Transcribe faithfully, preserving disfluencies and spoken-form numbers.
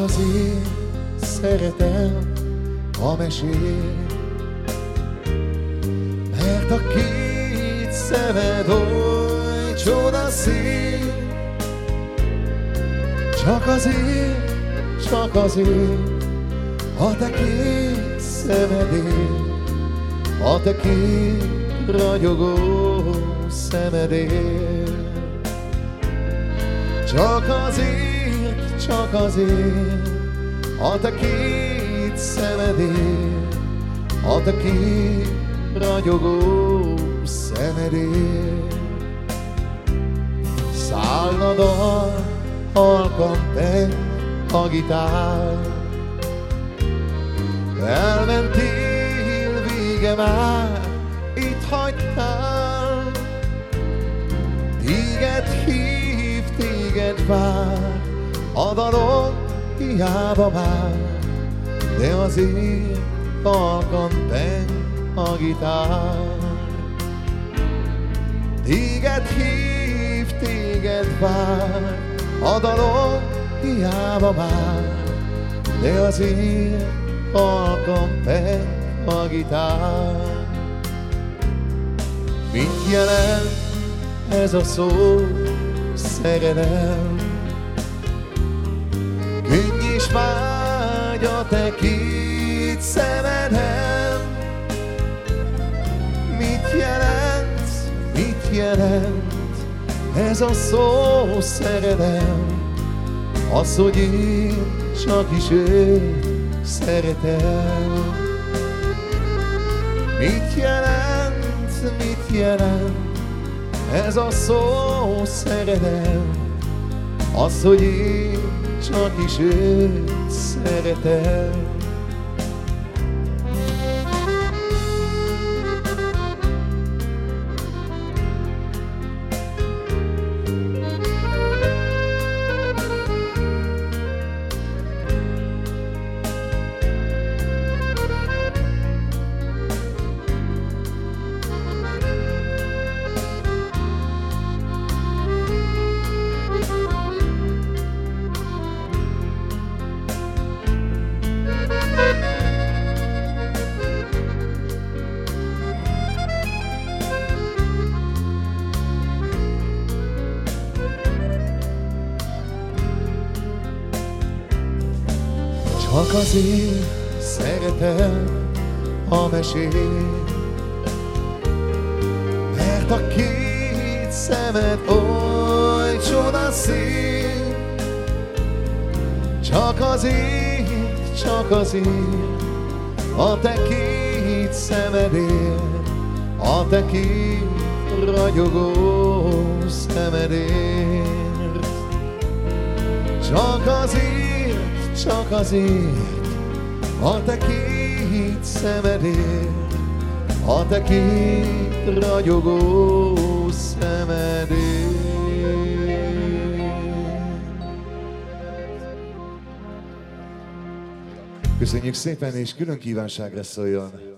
azért szeretem a mesét, mert a két szemed oly csodaszép. Csak azért, csak azért, a te két szemedért, a te két ragyogó szemedért. Csak azért, csak azért, a te két szemedért, a te két ragyogó szemedért. Szállna dal, halkan peng a gitár, elmentél, vége már, itt hagytál. Téged hív, téged vár, a dalom hiába már, de azért halkan peng a gitár. Téged hív, téged vár, a dalom hiába már, de azért halkan peng a gitár. Mit jelent ez a szó, szerelem? Könny és vágy a te két szemedem. Mit jelent, mit jelent ez a szó, szerelem? Az, hogy én csak is őt szeretem. Mit jelent, mit jelent ez a szó, szerelem? Az, hogy én csak is őt szeretem. Csak azért szeretem a mesét, mert a két szemed oly csodaszép. Csak azért, csak azért, a te két szemedért, a te két ragyogó szemedért. Csak azért, csak azért, a te két szemedért, a te két ragyogó szemedért. Köszönjük szépen, és külön kívánságra szóljon!